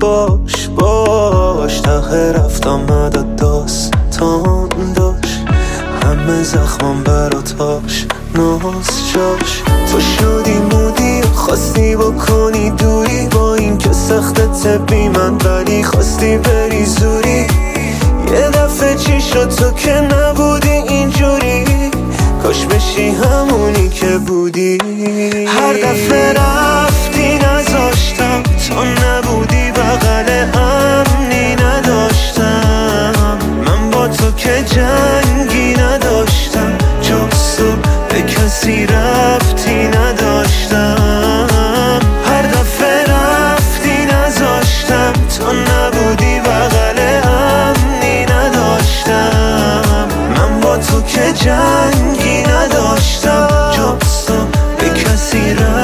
باش ته رفت آمد داستان داشت، همه زخمم براتاش ناز جاش. تو شدی مودی خواستی بکنی دوری، با این که سختت بی من ولی خواستی بری زوری. یه دفعه چی شد تو که نبودی اینجوری، کاش بشی همونی که بودی. هر دفعه رفتی نذاشتم، تو نبودی بغل امنی نداشتم. من با تو که جنگی نداشتم، جز تو به کسی ربطی نداشتم. هر دفعه رفتی نذاشتم، تو نبودی بغل امنی نداشتم. من با تو که جنگی نداشتم، جز تو به کسی ربطی